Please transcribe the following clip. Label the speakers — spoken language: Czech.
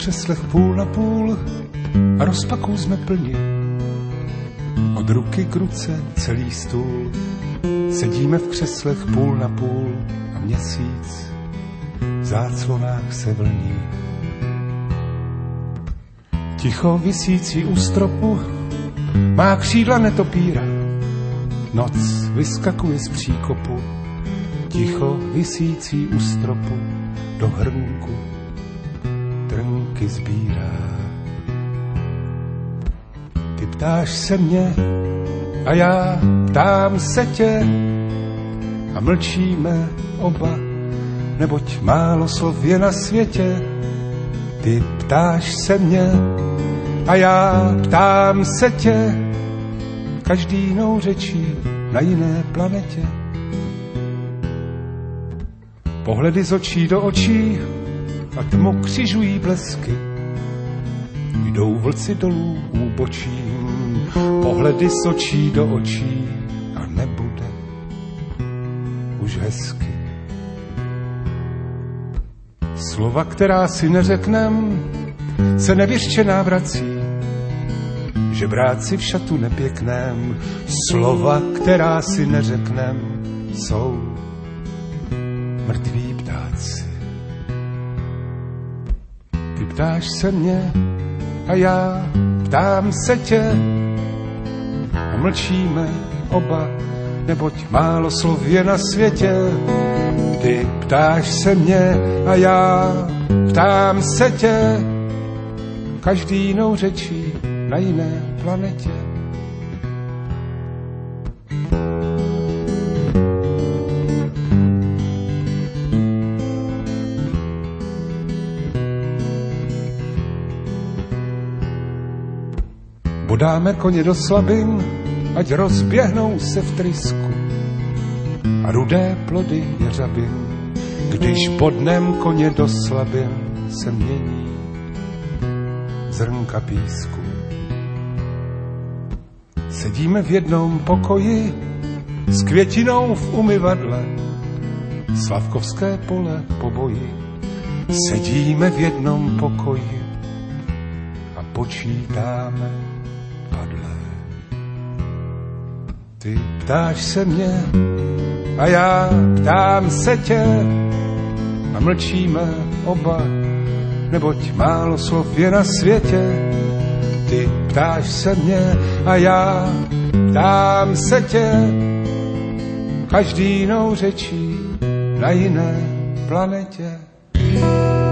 Speaker 1: křeslech půl na půl a rozpaků jsme plni. Od ruky k ruce celý stůl. Sedíme v křeslech půl na půl a měsíc v záclonách se vlní. Ticho visící u stropu má křídla netopíra. Noc vyskakuje z příkopu. Ticho visící u stropu do hrnku trnky sbírá. Ty ptáš se mě a já ptám se tě a mlčíme oba, neboť málo slov je na světě. Ty ptáš se mě a já ptám se tě, každý jinou řečí na jiné planetě. Pohledy z očí do očí a tmu křižují blesky. Jdou vlci dolů úbočím, pohledy z očí do očí a nebude už hezky. Slova, která si neřeknem, se nevyřčená vrací. Žebráci v šatu nepěkném, slova, která si neřeknem, jsou mrtví ptáci. Ty ptáš se mě a já ptám se tě a mlčíme oba, neboť málo slov je na světě. Ty ptáš se mě a já ptám se tě, každý jinou řečí na jiné planetě. Podáme koně do slabin, ať rozběhnou se v trysku a rudé plody jeřabin, když bodnem koně do slabin se mění zrnka písku. Sedíme v jednom pokoji s květinou v umyvadle, Slavkovské pole po boji. Sedíme v jednom pokoji a počítáme padlé. Ty ptáš se mě a já ptám se tě a mlčíme oba, neboť málo slov je na světě. Ty ptáš se mě a já ptám se tě, každý jinou řečí na jiné planetě.